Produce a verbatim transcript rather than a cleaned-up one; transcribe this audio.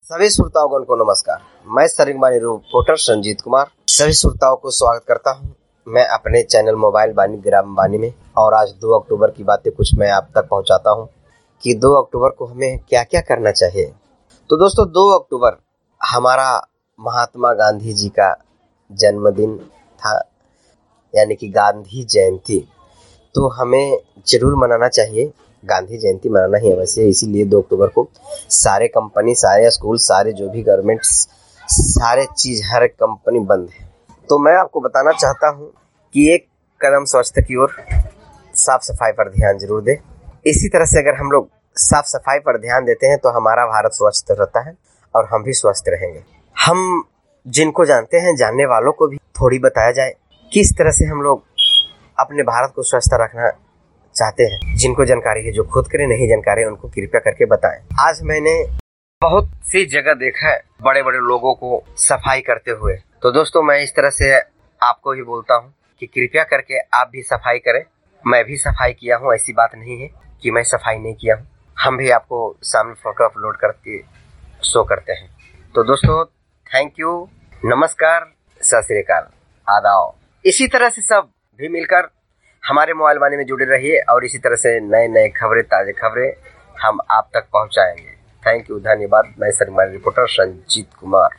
सभी श्रोताओं को नमस्कार। मैं सरिंगबानी रिपोर्टर संजीत कुमार सभी श्रोताओं को स्वागत करता हूं मैं अपने चैनल मोबाइल बानी ग्राम बानी में। और आज दो अक्टूबर की बातें कुछ मैं आप तक पहुंचाता हूं कि दो अक्टूबर को हमें क्या क्या करना चाहिए। तो दोस्तों, दो अक्टूबर हमारा महात्मा गांधी जी का जन्मदिन था, यानी कि गांधी जयंती। तो हमें जरूर मनाना चाहिए। गांधी जयंती मनाना ही है वैसे, इसीलिए दो अक्टूबर को सारे कंपनी, सारे स्कूल, सारे जो भी गवर्नमेंट्स, सारे चीज, हर एक कंपनी बंद है। तो मैं आपको बताना चाहता हूं कि एक कदम स्वच्छता की ओर, साफ सफाई पर ध्यान जरूर दें। इसी तरह से अगर हम लोग साफ सफाई पर ध्यान देते हैं तो हमारा भारत स्वस्थ रहता है और हम भी स्वस्थ रहेंगे। हम जिनको जानते हैं, जानने वालों को भी थोड़ी बताया जाए किस तरह से हम लोग अपने भारत को स्वस्थ रखना चाहते हैं। जिनको जानकारी है जो खुद करें, नहीं जानकारी है उनको कृपया करके बताएं। आज मैंने बहुत सी जगह देखा है बड़े बड़े लोगों को सफाई करते हुए। तो दोस्तों, मैं इस तरह से आपको ही बोलता हूं कि कृपया करके आप भी सफाई करें। मैं भी सफाई किया हूं, ऐसी बात नहीं है कि मैं सफाई नहीं किया हूं। हम भी आपको सामने फोटो अपलोड करके शो करते हैं। तो दोस्तों, थैंक यू, नमस्कार, सत श्री अकाल, आदाब। इसी तरह से सब भी मिलकर हमारे मोबाइल बानी में जुड़े रहिए और इसी तरह से नए नए खबरें, ताजे खबरें हम आप तक पहुंचाएंगे। थैंक यू, धन्यवाद। मैं सरिंगबानी रिपोर्टर संजीत कुमार।